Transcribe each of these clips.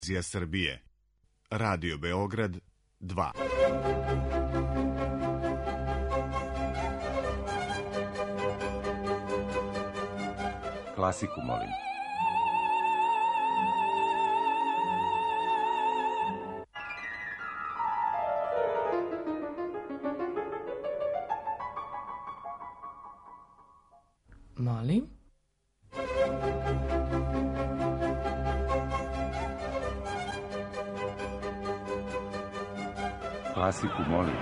Televizija Srbije, Radio Beograd 2. Klasiku molim. Molim? Klasiku molim.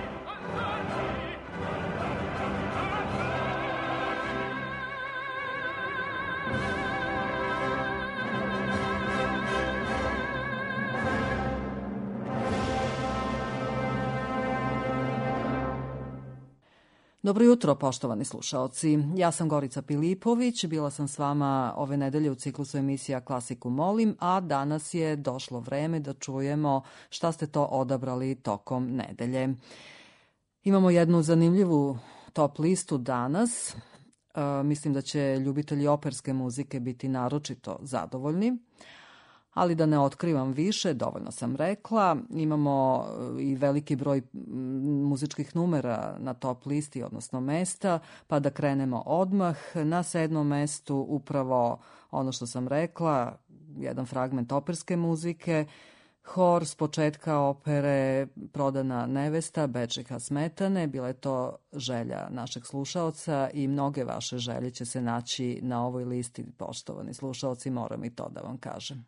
Dobro jutro, poštovani slušaoci. Ja sam Gorica Pilipović, bila sam s vama ove nedelje u ciklusu emisija Klasiku molim, a danas je došlo vreme da čujemo šta ste to odabrali tokom nedelje. Imamo jednu zanimljivu top listu danas. Mislim da će ljubitelji operske muzike biti naročito zadovoljni. Ali da ne otkrivam više, dovoljno sam rekla. Imamo i veliki broj muzičkih numera na top listi, odnosno mesta, pa da krenemo odmah. Na 7. mestu upravo ono što sam rekla, jedan fragment operske muzike, hor s početka opere Prodana nevesta Bedžiha Smetane. Bila je to želja našeg slušaoca i mnoge vaše želje će se naći na ovoj listi, poštovani slušaoci, moram i to da vam kažem.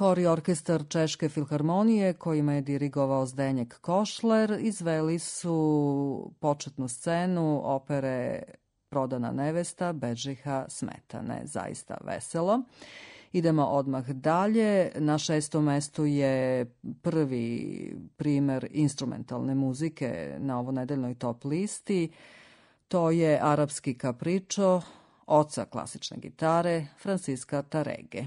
Hor i orkestar Češke filharmonije, kojima je dirigovao Zdeněk Košler, izveli su početnu scenu opere Prodana nevesta Bedžiha Smetane. Zaista veselo. Idemo odmah dalje. Na 6. mestu je prvi primer instrumentalne muzike na ovonedeljnoj top listi. To je Arapski kapričo oca klasične gitare Francisca Tarrege.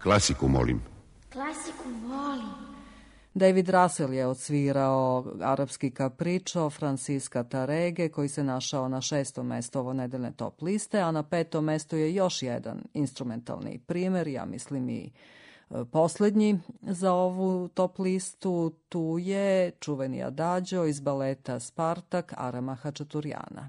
Klasiku, molim. Klasiku volim. David Russell je odsvirao Arapski kapričo Francisca Tarege, koji se našao na 6. mestu ovo nedeljne top liste, a na 5. mestu je još jedan instrumentalni primer, ja mislim i poslednji za ovu top listu. Tu je čuveni Adagio iz baleta Spartak Arama Hačaturjana.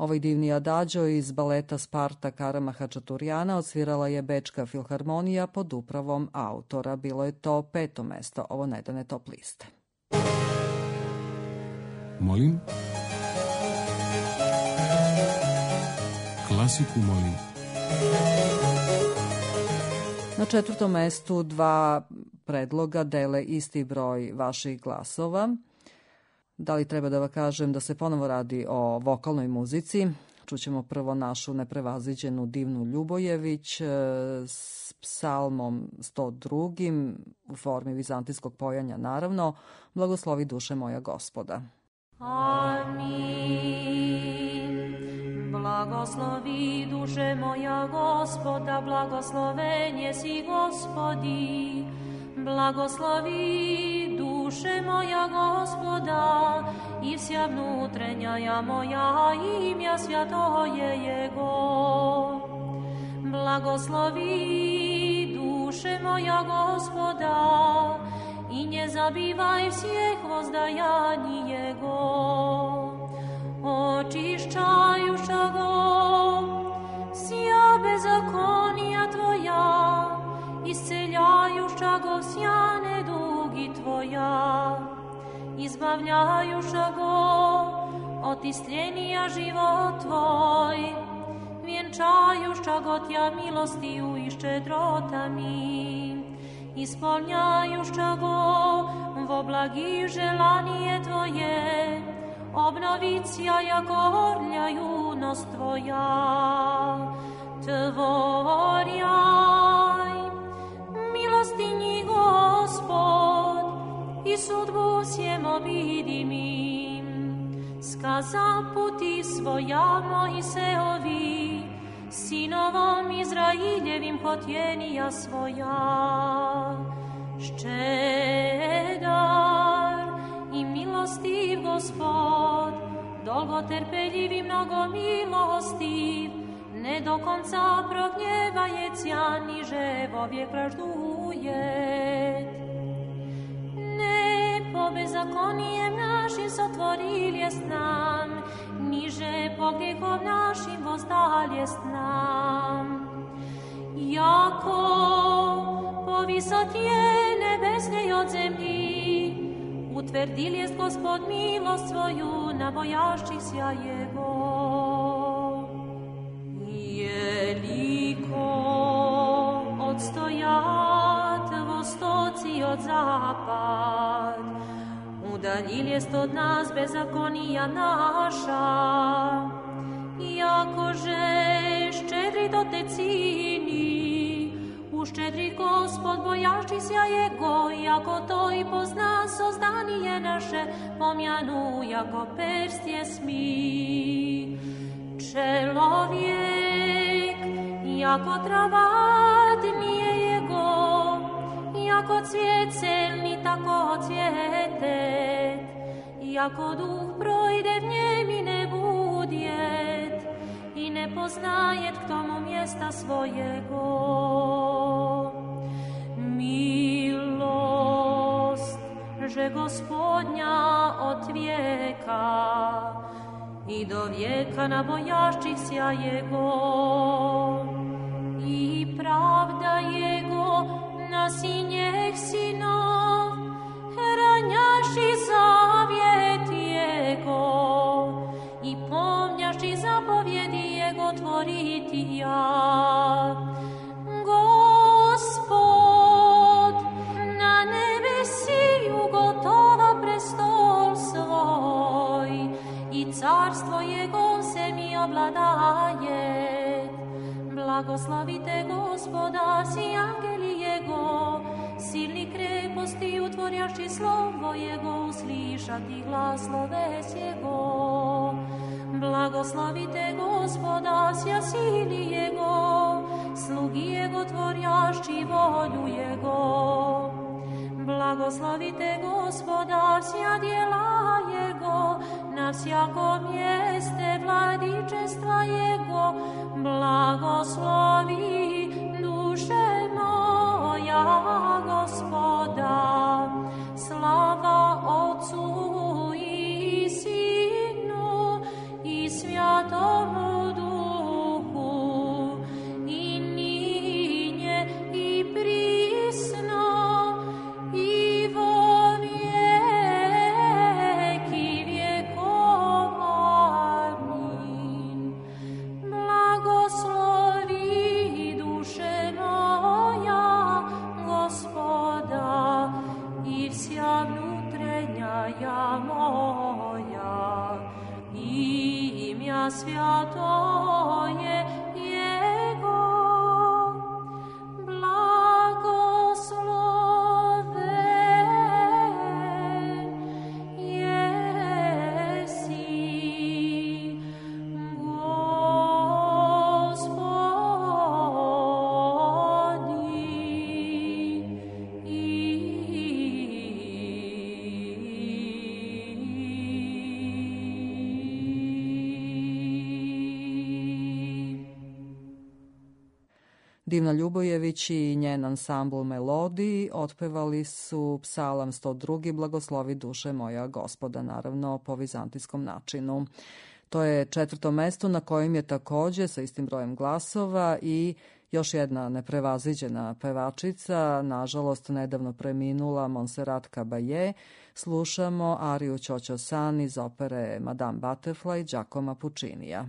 Ovaj divni adagio iz baleta Sparta Karama Hačaturjana odsvirala je Bečka filharmonija pod upravom autora. Bilo je to 5. mesto ovo nedane top liste. Molim? Klasiku molim. Na 4. mestu 2 predloga dele isti broj vaših glasova. Da li treba da vam kažem da se ponovo radi o vokalnoj muzici? Čućemo prvo našu neprevaziđenu Divnu Ljubojević s psalmom 102. u formi vizantijskog pojanja, naravno. Blagoslovi duše moja Gospoda. Amin. Blagoslovi duše moja Gospoda, blagosloven jesi Gospodi. Blagoslovi duše moja Gospoda i vsja vnutrenja moja imja svjatoje Jego. Blagoslovi duše moja Gospoda i ne zabivaj всех воздаянь Jego. Očišćajuša go vsja bezakonija Tvoja, isceljajuša go vsja nedugi Tvoja, izbavljajuša go od istljenija život Tvoj, vjenčajuša go Tja milostiju i ščedrotami, ispolnjajuša go vo blagi želanije Tvoje, obnovicija jako orlja junost Tvoja. Tvorjaj milostinji Gospod i sudbu всем обидимим. Сказа пути своя Моисеови, sinovom Izrailjevim хотjenija svoja. Ščedar i milostiv Gospod, dolgoterpeljiv i mnogo milostiv, ne do konca prognjevajecja, niže vovijek praždujet. Ne po bezakonijem našim sotvoriljest nam, niže po grijehom našim vozdaljest nam. Jako po visotije nebesnej od zemlji, utvrdil jest Gospod milost svoju na bojašćih sja Jego. Jeliko odstojat vostoci od zapad, udaljil jest od nas bezakonija naša, jakože ščedrit otecini, uščedrit Gospod bojašći sja Jego, jako to i pozna sozdanije naše, pomjanu jako perstje smi. Čelovjek, jako trava dnije Jego, jako cvijet celni, tako cvijetet, jako duh projde v njem i ne budjet, i ne poznajet k tomu mjesta svojego. Milost, že Gospodnja od vijeka i do vijeka na bojašćih sja Jego, i pravda Jego na sinjeh sinov, ranjaši zavjet Jego, i pomnjaši zapovjedi Jego tvoriti ja. Gospod na nebesi ugotova prestol svoj, i carstvo Jego se mi obladaje. Blagoslavite Gospoda, si angeli Jego, silni kreposti utvorjaši slovo Jego, uslišati glas sloves Jego. Blagoslavite Gospoda, sja sili Jego, slugi Jego tvorjaši volju Jego. Blagoslavite Gospoda, sja djela Jego, na vsjakom mjeste vladičestva Jego. Blagoslovi duše moja Gospoda, slava Otcu i Sinu i Svjatom Divna Ljubojević i njen ansambl Melodiji otpevali su psalam 102. Blagoslovi duše moja Gospoda, naravno po vizantijskom načinu. To je 4. mesto na kojem je takođe sa istim brojem glasova i još jedna neprevaziđena pevačica, nažalost nedavno preminula Montserrat Caballé. Slušamo ariju Ćoćo San iz opere Madame Butterfly Giacomo Puccinija.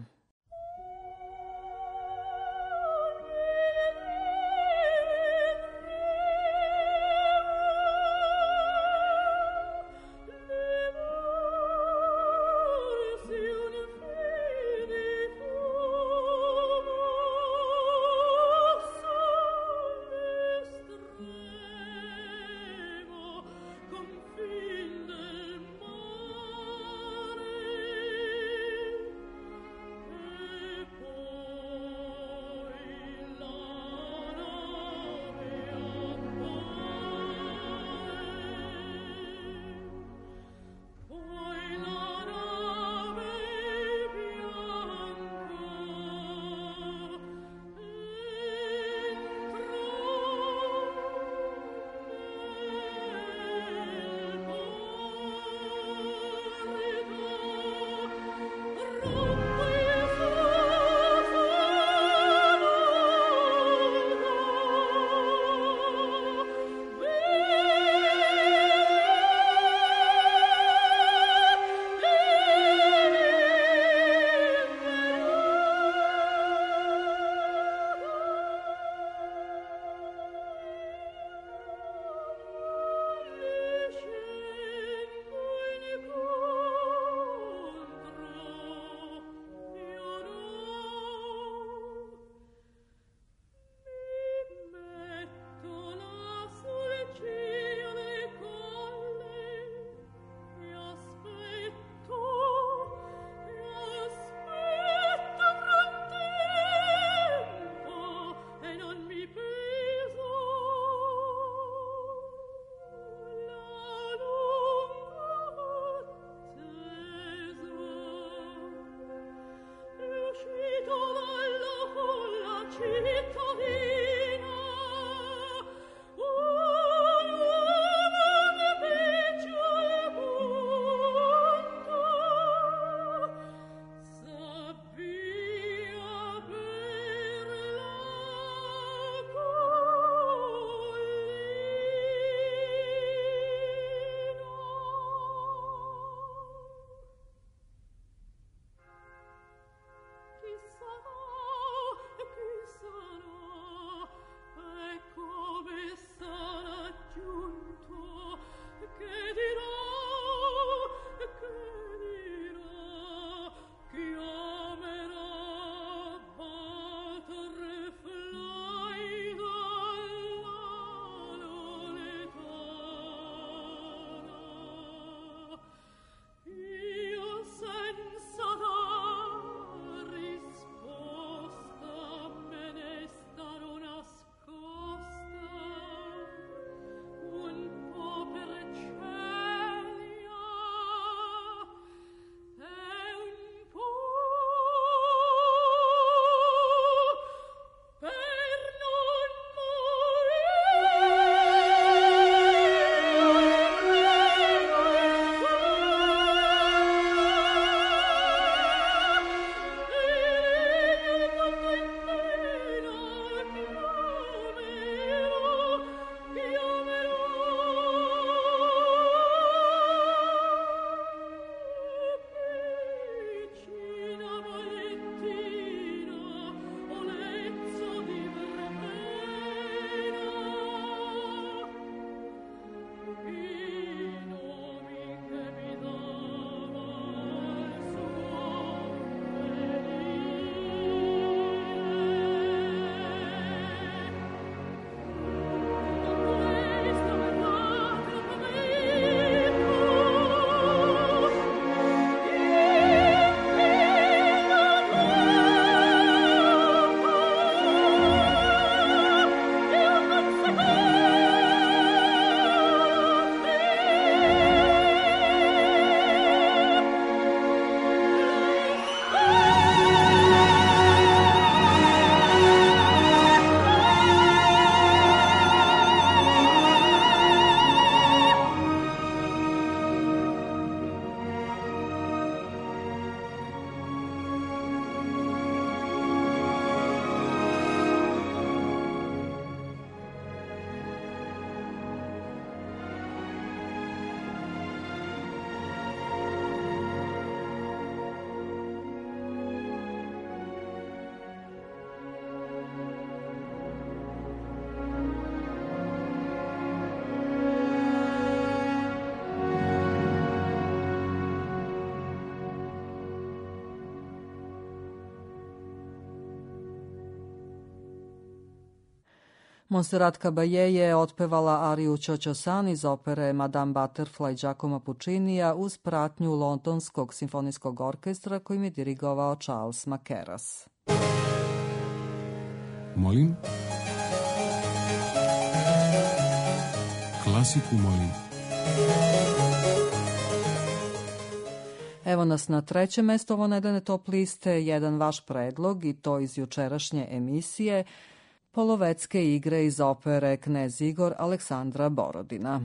Montserrat Caballé je otpevala ariju Ćoćo San iz opere Madame Butterfly Giacomo Puccinija uz pratnju Londonskog simfonijskog orkestra kojim je dirigovao Charles Mackerras. Molim? Klasiku molim. Evo nas na trećem mestu ovo nedeljne top liste, jedan vaš predlog i to iz jučerašnje emisije, Polovetske igre iz opere Knez Igor Aleksandra Borodina.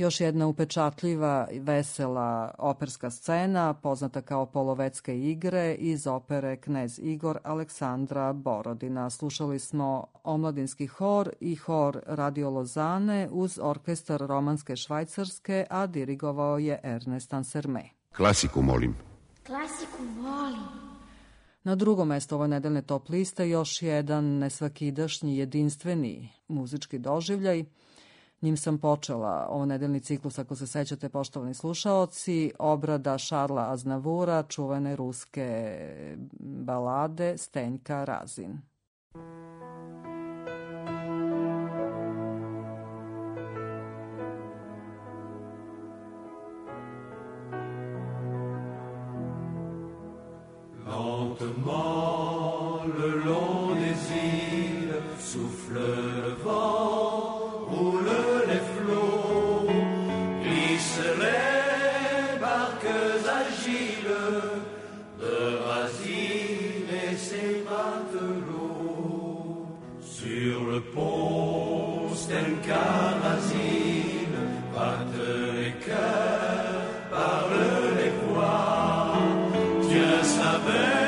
Još jedna upečatljiva, vesela operska scena, poznata kao Polovetske igre iz opere Knez Igor Aleksandra Borodina. Slušali smo omladinski hor i hor Radio Lozane uz orkestar Romanske Švajcarske, a dirigovao je Ernest Anserme. Klasiku molim. Klasiku volim. Na drugom mestu ove nedeljne top liste još jedan nesvakidašnji, jedinstveni muzički doživljaj. Njim sam počela ovo nedeljni ciklus, ako se sećate, poštovani slušaoci, obrada Šarla Aznavura, čuvene ruske balade Stenjka Razin. Lentement, le long des îles, souffle le vent, roulent les flots, glissent les barques agiles de Racine et ses matelots. Sur le pont Stenka Razine, battent les cœurs, parlent les voix. Dieu savait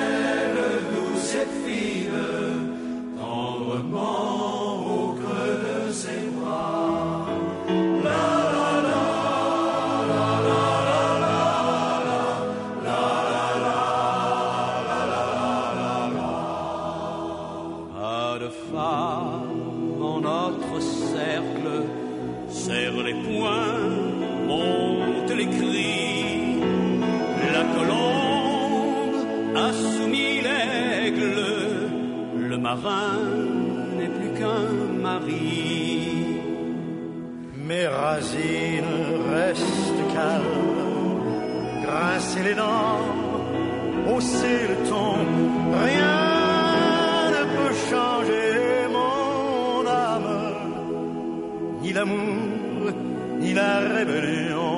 au creux de ses bras. La la la la la la la la la la la la. Pas de femme en notre cercle, serre les poings, monte les cris. La colombe a soumis l'aigle, le marin n'est plus qu'un mari. Mais Razine reste calme, grincer les dents, hausser le ton. Rien ne peut changer mon âme, ni l'amour, ni la rébellion.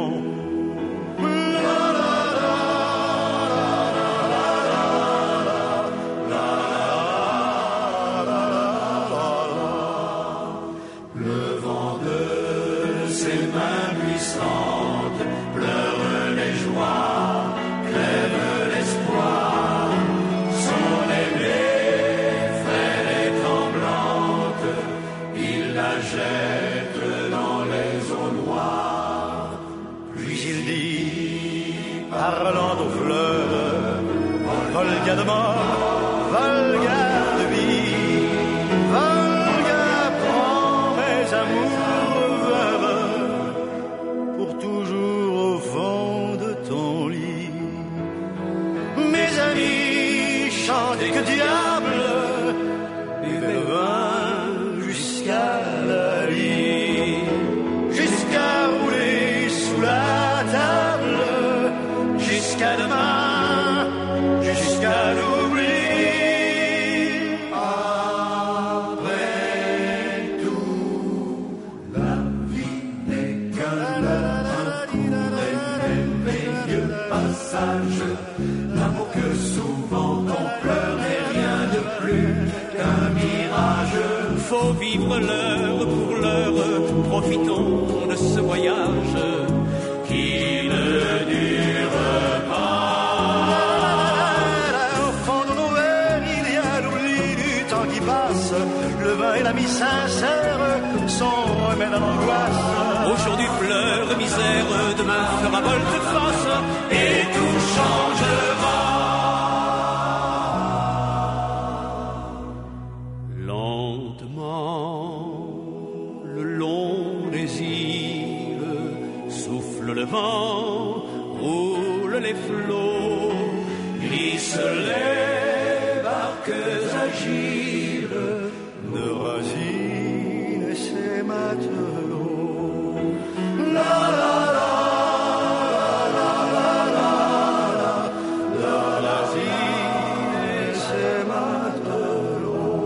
Parlant aux fleurs, Volga de mort, Volga de vie, Volga prends mes amours veuves pour toujours au fond de ton lit. Mes amis, chantez que diable, buvez le vin jusqu'à la lit, jusqu'à rouler sous la table. Jusqu'à demain, jusqu'à l'oubli. Après tout, la vie n'est qu'un merveilleux passage. L'amour que souvent on pleure n'est rien de plus qu'un mirage. Faut vivre l'heure pour l'heure, profitons de ce voyage qui ne dure pas. Au fond de nos verres, il y a l'oubli du temps qui passe. Le vin et l'ami sincère sont remèdes à l'angoisse. Aujourd'hui pleure misère, demain fera volte-face et tout changera. Lentement, le long des îles, souffle le vent, roule les flots, glissent les barques agiles de Racine et ses matelots. La la la la la la la la Racine et ses matelots.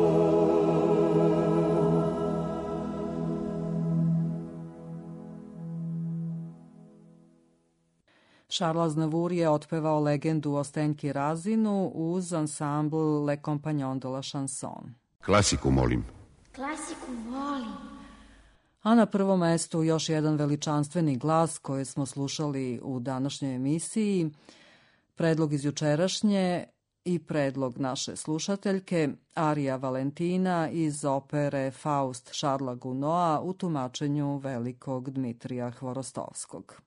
Šarl Aznavour je otpevao legendu o Stenjki Razinu uz ansambl Le Compagnons de la Chanson. Klasiku molim. Klasiku volim. A na prvom mestu još jedan veličanstveni glas koje smo slušali u današnjoj emisiji, predlog iz jučerašnje i predlog naše slušateljke, arija Valentina iz opere Faust Šarla Gounoa u tumačenju velikog Dmitrija Hvorostovskog.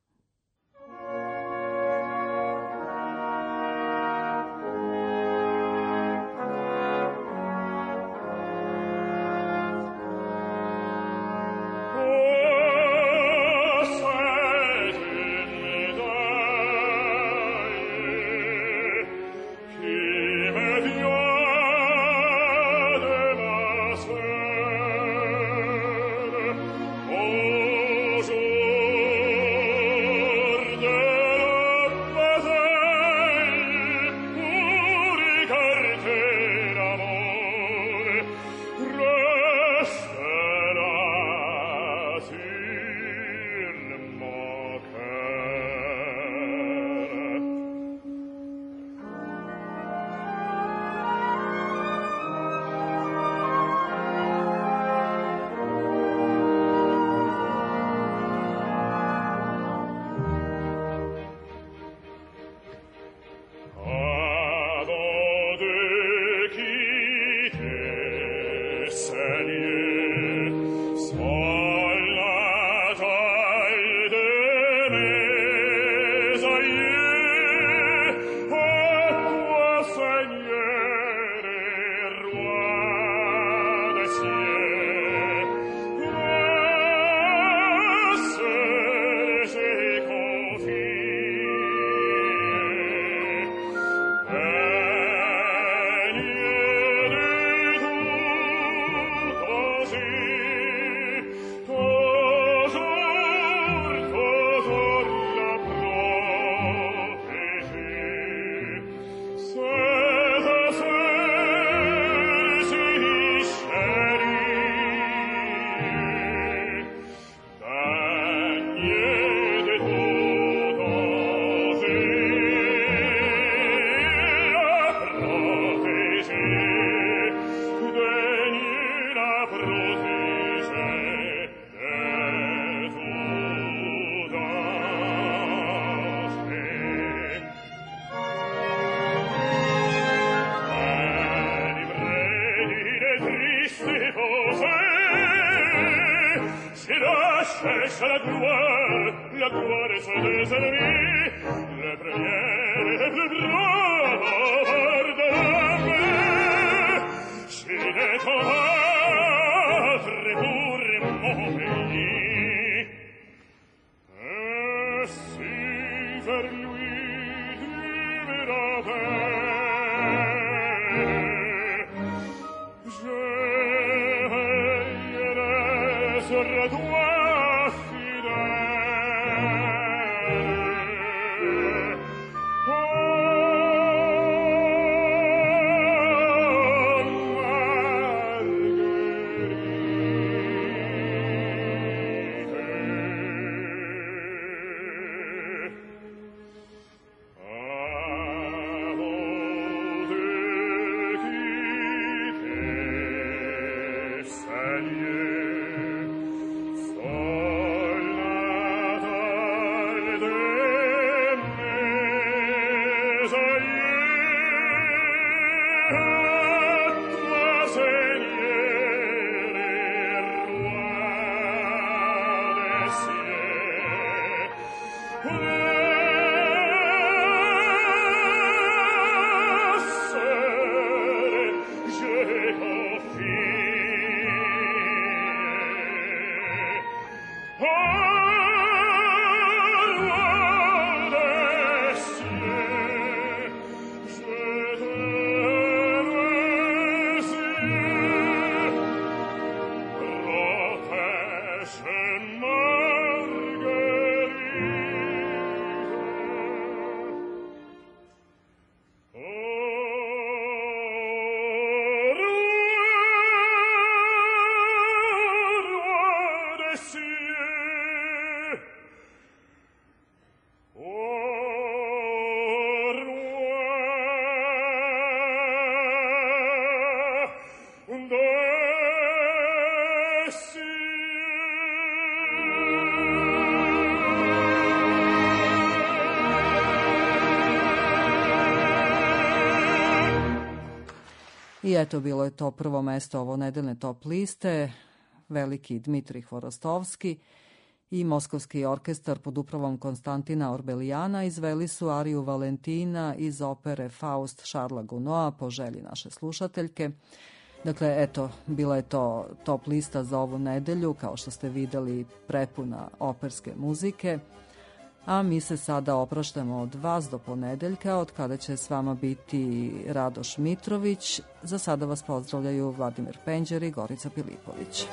I eto, bilo je to prvo mesto ovo nedeljne top liste, veliki Dmitrij Hvorostovski i Moskovski orkestar pod upravom Konstantina Orbelijana izveli su ariju Valentina iz opere Faust Šarla Gounoa po želji naše slušateljke. Dakle, eto, bila je to top lista za ovu nedelju, kao što ste videli, prepuna operske muzike. A mi se sada opraštamo od vas do ponedeljka, od kada će s vama biti Radoš Mitrović. Za sada vas pozdravljaju Vladimir Penđer i Gorica Pilipović.